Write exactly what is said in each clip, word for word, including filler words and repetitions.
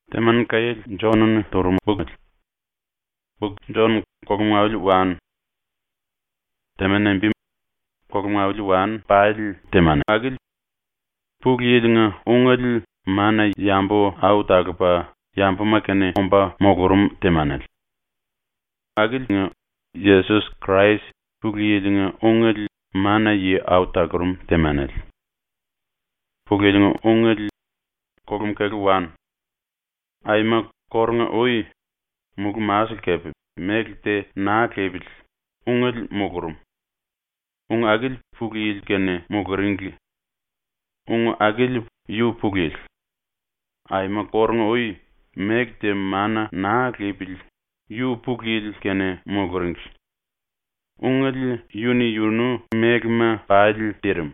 Teman kayel John torum bug bug John kogmawli wan teman nembi kogmawli wan pail teman agil pugiyedinga ungal mana yambo autagpa yambo makane omba mogorum temanel agil Jesus Christ pugiyedinga ungal mana ye autagrum temanel pugiyedinga ungal kogum kagwan ayma kornga oy mug mas kep megte na kebil ungal mogorum un agil pugil kene mogoringli un agil yu pugil ayma kornga oy megte mana na kebil yu pugil kene mogoringli ungal yuni yunu megma pail tirim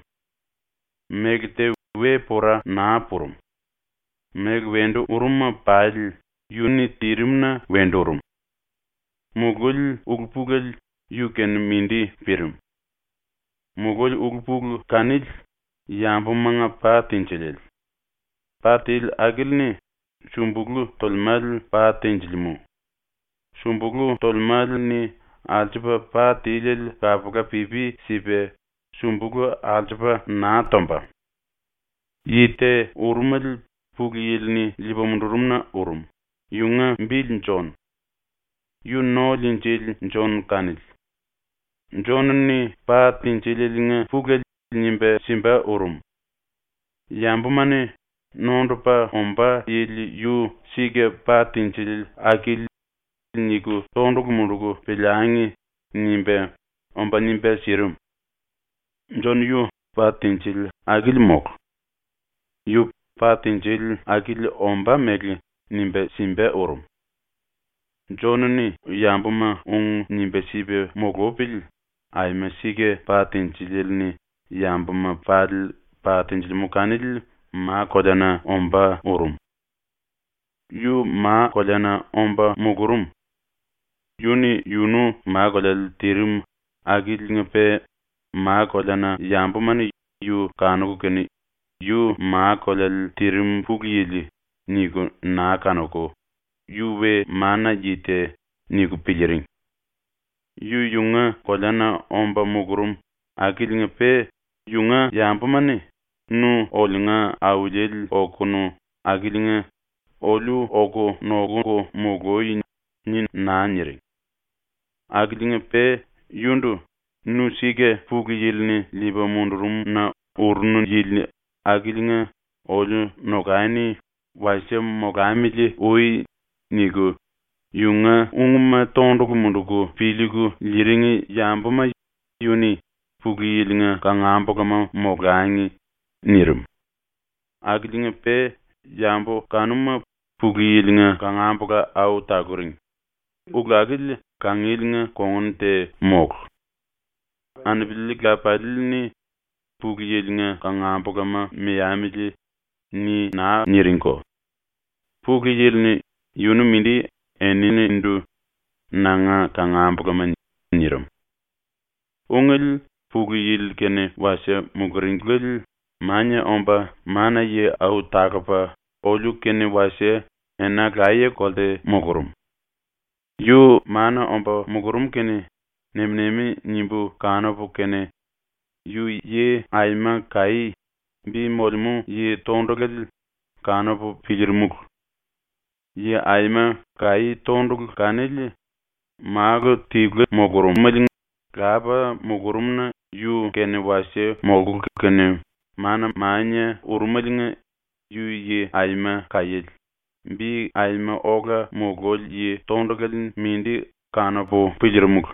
megte we pora na purum meg wendo uruma pail yuni tirimna wendorum mugul ugpugul yuken mindi pirim mugul ugpugul kanil yambu manga patinchilil patil agilni shumbuglu tolmal patinchilmu shumbuglu tolmal ni aljiba patilil kapuka pipi sipe shumbuglu aljiba na tomba yite urumal pugiyilni libamundurumna urum yunga mbil John yu no linjil John kanil John ni pa tinjililinga pugel nimbe simba urum yambu mane nondo pa omba yili yu sige pa tinjilil akil niku tondo kumurugo pelangi nimbe omba nimbe sirum John yu pa tinjil akil mok yu patinjil akil omba megli nimbe simbe urum John ni yambuma un nimbe sibe mogopil ayma sige patinjil ni yambuma pal patinjil mukanil ma kodana omba urum yu ma kodana omba mugurum yuni yunu ma kodal tirim akil ngape ma kodana yambuma ni yu kanugu keni yu ma kolal tirim pugiyili niku na kanoko yu we mana jite niku pijiring yu yunga kolana omba mugurum akilinga pe yunga yampamane nu olinga awujel okunu akilinga olu oko nogo mogoyi ni na nyiring akilinga pe yundu nu sige pugiyilni liba mundurum na urnu yilni agilinga olu nogani wasem mogamili oi nigo yunga ungma tondo kumundugo piligu liringi yambuma yuni pugilinga kangambo kama mogangi nirum agilinga pe yambo kanuma pugilinga kangambo ka au taguring ugagil kangilinga konte mok anbilig padilni pugiyelinga kangambo kama miyamili ni na nirinko pugiyelni yunu mindi enini ndu nanga kangambo kama nirum ungel pugiyel kene wase muguringel manya omba mana ye au takapa olu kene wase ena gaye kolde mugurum yu mana omba mugurum kene nemnemi nimbu kanobu kene yu ye ayma kai bi molmu ye tondogel kanobu pijirmuk ye ayma kai tondog kanel mago tigl mogurum malin gaba mogurumna yu kene wase mogu kene mana manya urmalinga yu ye ayma kayel bi ayma oga mogol ye tondogel mindi kanobu pijirmuk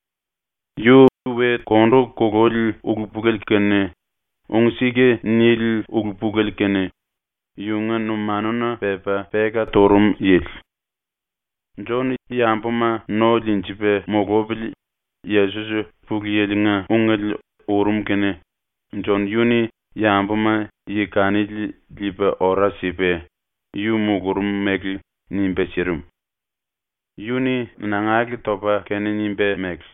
yu we kondo kogol ugupugel kene ungsige nil ugupugel kene yunga numanuna pepa pega torum yel John yampuma no linchipe mogobil yesusu pugiyelinga ungel urum kene John yuni yampuma yikani liba ora sipe yu mugurum megl nimbe sirum yuni nangagi topa kene nimbe megl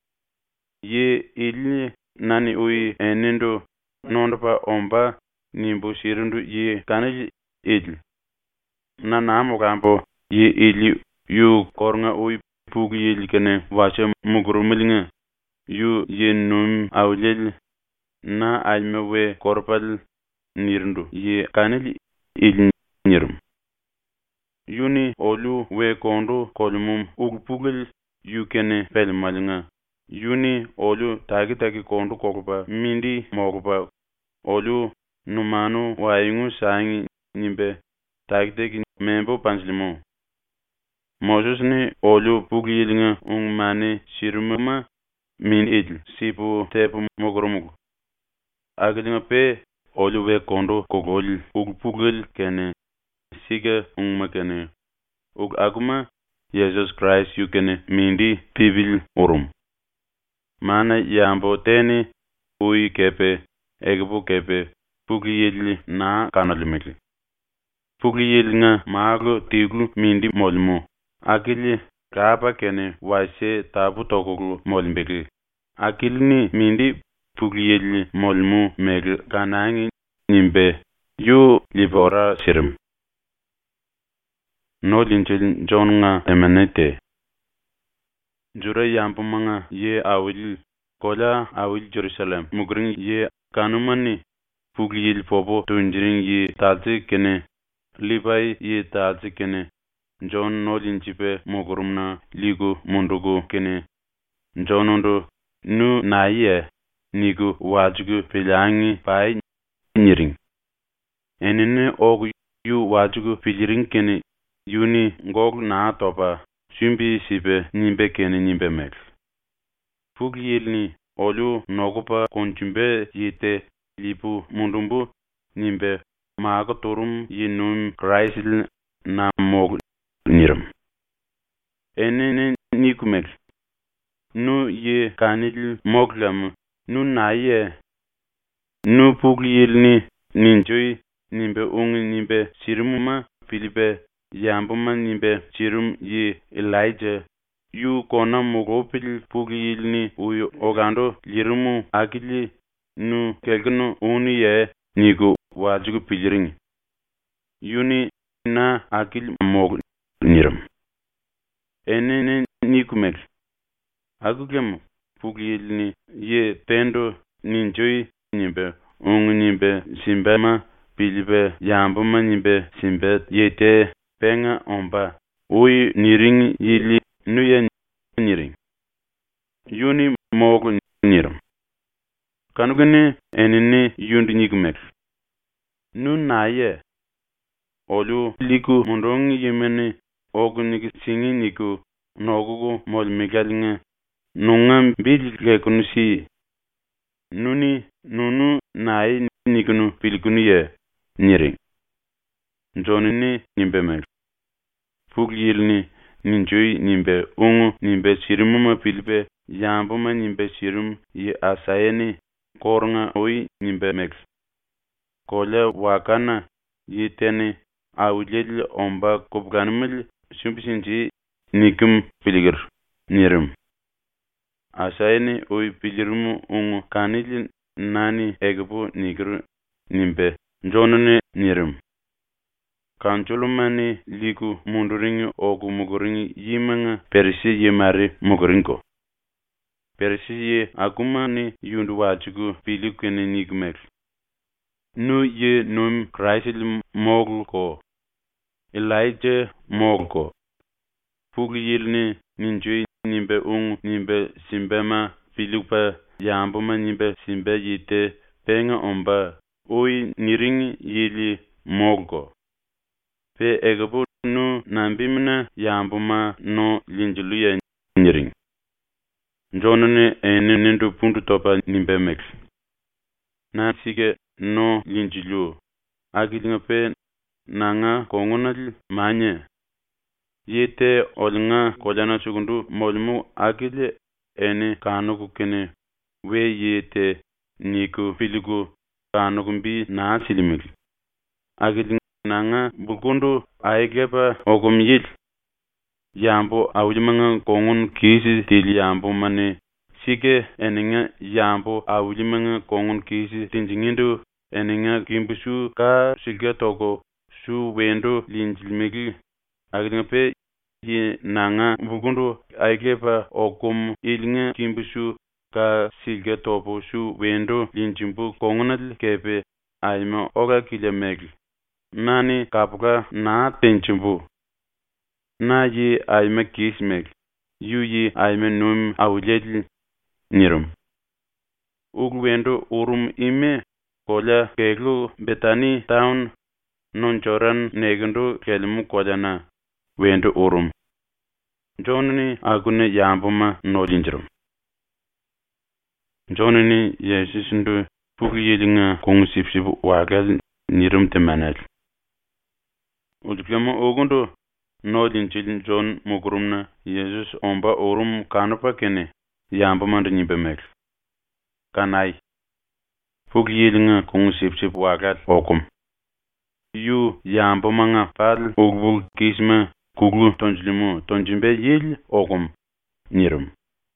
ye ilni nani ui enindo nondopa omba nimbu sirundu ye kanaj il na namo gambo ye ili yu kornga ui pugi yeli kene wache mugurumilinga yu ye num awlel na almewe korpal nirndu ye kanili il nirum yuni olu we kondo kolumum ugpugel yu kene pelmalinga yuni olu tagi tagi kondo kokuba mindi mokuba olu numanu waingu sangi nimbe tagi tagi membo panslimo Moses ni olu pugilinga ungmane sirumama min idl sipu tepu mogorumugu agilinga pe olu we kondo kogol ugpugel kene siga ungma kene ug aguma Jesus Christ yu kene mindi pibil urum mana yambo teni ui kepe egbu kepe pugiyeli na kanalimekli pugiyeli nga maaglo tiglu mindi molmo akili kapa kene wase tabu tokoglu molimbekli akili ni mindi pugiyeli molmo megl kanangi nimbe yu libora sirim no linjil jonga emenete jura yampumanga ye awil kola awil Jerusalem mugring ye kanumani pugiyel popo tunjiring ye talti kene libai ye talti kene John no linjipe mugurumna ligu mundugu kene Johnondo nu naye nigu wajugu pilangi pai nyiring enene ogu yu wajugu piliring kene yuni ngog na topa Sumbi sibe nimbe kene nimbe mek. Pugiyelni olu nogupa konjumbe yete lipu mundumbu nimbe maaga torum yinum Christ na mog niram. Enene nikumek. Nu ye kanil moglam nu naye. Nu pugiyelni ninjoi nimbe ungi nimbe sirimuma Filipe Yambuma nimbe chirum ye Elijah yu kona mugopil pugilni uyu ogando lirumu akili nu kelgno uni ye nigu wajugu piliring yuni na akil mog niram enene nikumek agugem pugilni ye pendo ninjoi nimbe ungu nimbe simbema Filipe Yambuma nimbe simbet yete penga omba ui niring yili nuye niring yuni mogu niram kanugene enene yundi nigmek nu naye olu liku mundong yemene ogu nigi singi niku nogugu mol megalinga nungam bilge kunusi nuni nunu naye nikunu pilkunu ye niring Jonini nimbe mek Pugilni ninjoi nimbe ungu nimbe sirimuma Filipe Yambuma nimbe sirum ye asayeni kornga oi nimbe mek Kole wakana yiteni awlil omba kubganmil shumpisinji nikum piligir nirum asayeni oi pilirumu ungu kanil nani egbu nigir nimbe Jonini nirum Kanchulumani liku munduringi ogu muguringi yimanga perisi yimari muguringo. Perisi ye akumani yundu wachigu pilikweni nigmek. Nu ye num Christ mogul ko. Elijah mogul ko. Pugi yilni ninjui nimbe ung nimbe simbema pilupa yambuma nimbe simbe yite penga omba. Oi niringi yili mogul ko. Pe egabu nu nambimna yambuma no linjuluya niring. Jonone ene nindu puntu topa nimbe mek. Na sige no linjulu. Agilinga pe nanga kongonal manye. Yete olnga kolana sugundu molmu agile ene kanuku kene. We yete niku filigu kanukumbi na silimik. Agilinga nanga bukundu aigeba ogum yil yambo awlimanga kongun kisi til yambo mane sige eninga yambo awlimanga kongun kisi tinjingindu eninga kimbusu ka sige togo su wendo linjilmegi aglingape ye nanga bugundu aigepa okum ilnga kimbusu ka silga topo su wendo linjimbu kongunal kepe aima oga kilemegi nani kapuka na tenchimbu na ye aima kismeg yu ye aima num awlel nirum ug wendo urum ime kola keglu Betani town nonchoran negundu kelmu kolana wendo urum jonani agune yambuma nolinjrum jonani yesisundu pugiyelinga kongusipsibu wagal nirum temanal udklama ogundu nolinjilin jon mugurumna Jesus omba urum kanupa kene yambuma ndinyibemek kanai pugiyelinga kongusipsibu wagal okum yu yambuma nga pal ogbul kisma kuglu tonjlimu tonjimbe yil okum nirum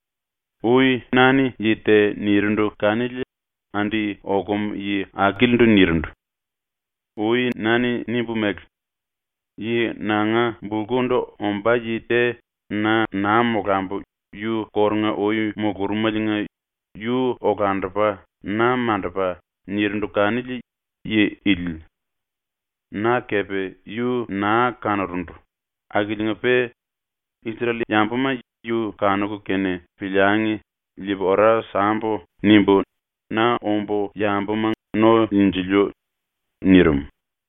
uy nani yite nirundu kanil andi okum yi akilndu nirundu uy nani nibumek yi nanga bulgondo omba yite na na mogambu yu kornga uy mugurmalinga yu ogandapa na mandapa nirundu kanil yi il na kepe yu na kanarundu agilinga pe Israel yambuma yu kanuku kene pilyangi libora sambo nimbo na ombo yambuma no injilyo nirum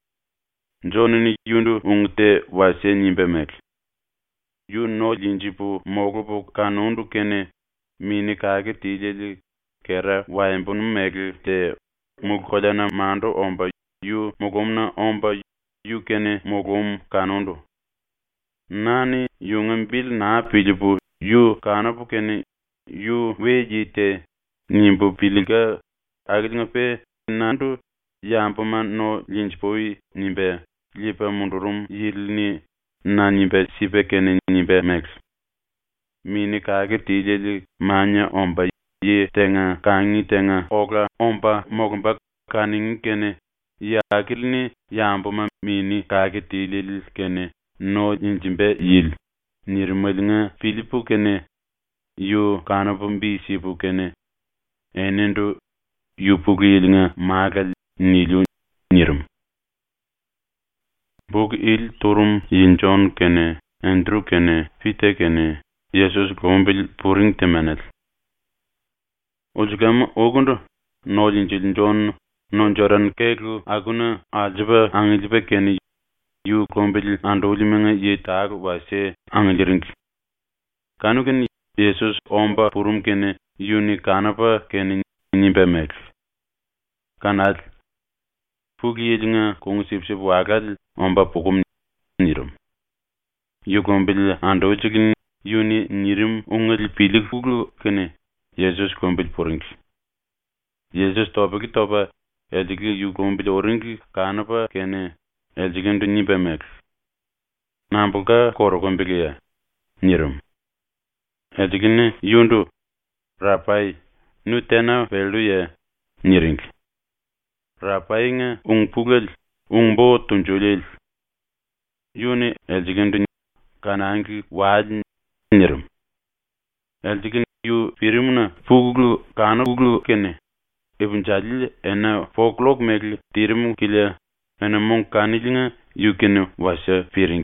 jonini yundu ungte wase nimbemek yu no linjipu mogupu kanundu kene mini kage tijeli kera waimbun megl te mukolana mando omba yu mugumna omba yu kene mugum kanundu nani yungambil na pilipu yu kanapu kene yu wejite nimbu piliga aglinga pe nandu yambuma no linjpoi nimbe lipa mundurum yilni na nimbe sipe kene nimbe mex mini kage tijeli manya omba ye tenga kangi tenga ogla omba mogumba kaningi kene yakilni yambuma mini kage tijeli kene no injimbe yil nirmalinga Filipu kene yu kanapumbi sipu kene enendo yu pugilinga magal nilu nirum bug il turum yinjon kene Andrew kene Pite kene Jesus gombil puring temanel ojgam ogundo no jinjon non joran kegu aguna aljiba angilbe kene yu kombil andolimenga ye tag wase angeliring kanuken Jesus omba purum kene yuni kanapa kene nimbemek kanal pugiyelinga kongusipsip wagal omba pukum nirum yu kombil andojigin yuni nirum ungel pilik puglu kene Jesus kombil puring Jesus tobagi toba edigi yu kombil oring kanapa kene eljigendu nibemek nambuga koro kombilia nirum eljiginne yundu rapai nutena veluye niring rapainga ungpugel ungbo tunjolel yuni eljigendu kanangi wad nirum eljigin yu pirimna puglu kana puglu kene evunjalil ena folklok megli tirim kile ena mon kanilinga yukene wasa piring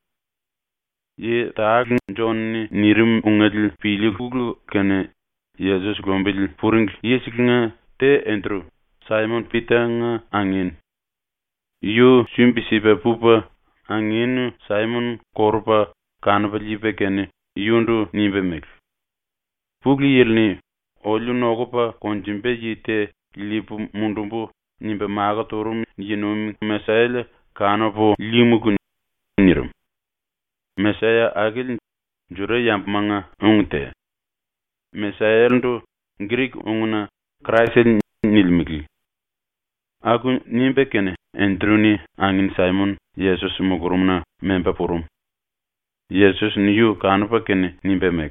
ye taag jonni nirim ungal pili puglu kene Jesus gombil puring yesikinga te entro Simon Peter angin yu simbisibe pupa angin Simon korpa kanbalibe kene yundu nimbemek pugli yelni olu nogopa konjimbe yite lipu mundumbu nimbe maga torum yinum mesaile kanopo limugun nirum mesaya agil jure yampmanga ungte mesayelndo Greek unguna Christ nilmigi agun nimbe kene entruni angin Simon Jesus mugurumna memba purum Jesus niyu kanopa kene nimbe mek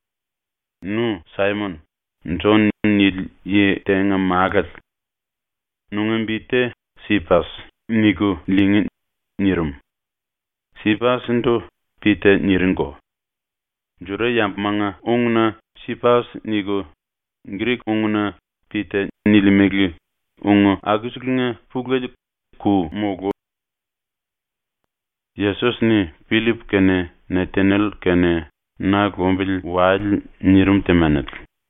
nu Simon John nil ye tenga magal nungambite sipas nigo lingin nirum. Sipas ndo pite niringo. Jure yampmanga ungna sipas nigo Greek ungna pite nilimegli ungo aguslinga fuglej ku mogo. Jesus ni Philip kene Nathanael kene na gombil wal nirum temanat.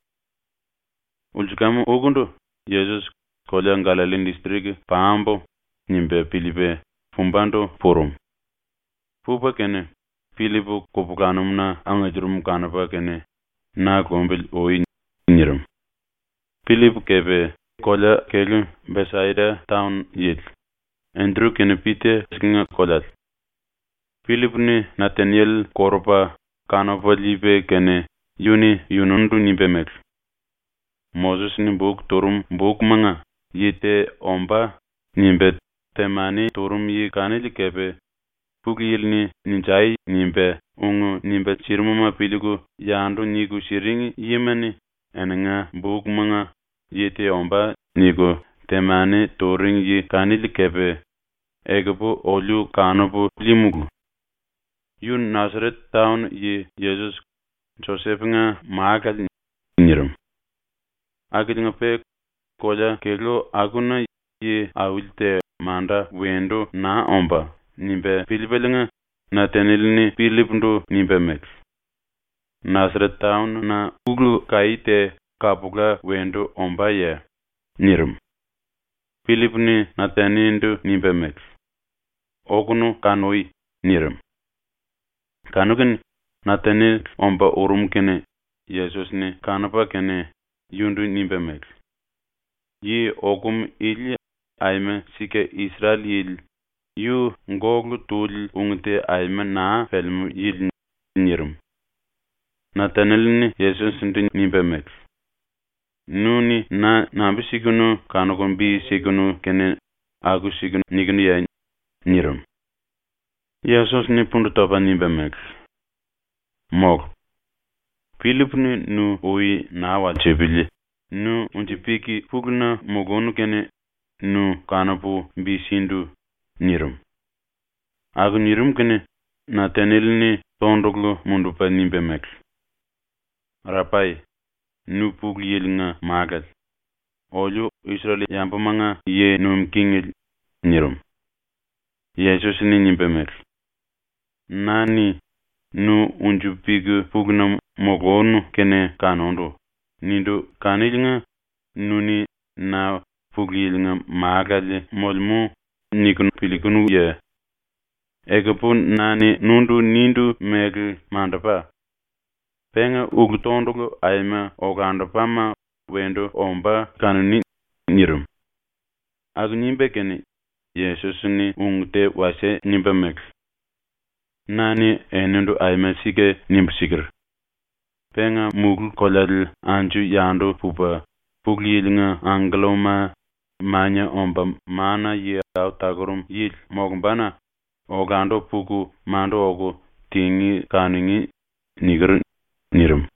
Uljukam ogundo Jesus kolya Galilee district Pambo nimbe Philippe fumbando forum. Fuba kene Philip kopukanum na angajurum kanapa kene na gombil oi nirum. Philip kebe kolya kelu Bethsaida town yel. Andrew kene pite skinga kolat. Philip ni Nathanael korpa kanapa libe kene yuni yunundu nimbe mek. Moses ni buk torum buk manga yite omba nimbe temani torum yi kanili kebe pugil ni ninjai nimbe ungu nimbe chirmuma piligu yandu nigu shiringi yimani enanga buk manga yite omba nigu temani toring yi kanili kebe egebu olu kanabu limugu. Yun Nazareth town yi Jesus Joseph nga maagal nirum. Agil nga pe kolya kelo aguna yi awilte manda wendo na omba nimbe Philip nga Nathanael ni Philip ndo nimbe mek. Nazareth town na uglu kaite kapugla wendo omba ye nirum. Philip ni Nathanael ndo nimbe mek. Ogunu kanoi nirum. Kanukin Nathanael omba urum kene Jesus ni kanapa kene yundu nimbe mek. Yi ogum ili aime sike Israel yil yu ngoglu tul ungte aime na felmu yil nirum. Nathanael ni Jesus ndu nimbe mek. Nuni na nambi sigunu kanukun bi sigunu kene agu sigunu nigunu ya nirum. Jesus ni pundu topa nimbe mek. Mog. Philip ni nu oi na wachebili. Nu untipiki fugna mogonu kene nu kanapu bisindu nirum. Agu nirum kene Nathanael ni tondoglu mundupa nimbe mek. Rapai nu pugli yelinga magal. Olu Israel yampamanga ye num kingil nirum. Jesus ni nimbe mek. Nani nu unjupigu fugna mogonu kene kanondo. Nindo kanilinga nuni na fuglilinga magali molmu nikun pilikunu ye. Egepu nani nundu nindu megi mandapa. Penga ugutondolo aima ogandapama wendo omba kanuni nirum. Agu nimbe kene Jesus ni ungte wase nimbe mek. Nani enendu aima sige nimbe sigir. Penga mugul koladil anju yando pupa puglilinga angloma manya omba mana ye autagorum yil mogbana ogando puku mando ogo tingi kaningi nigir nirum.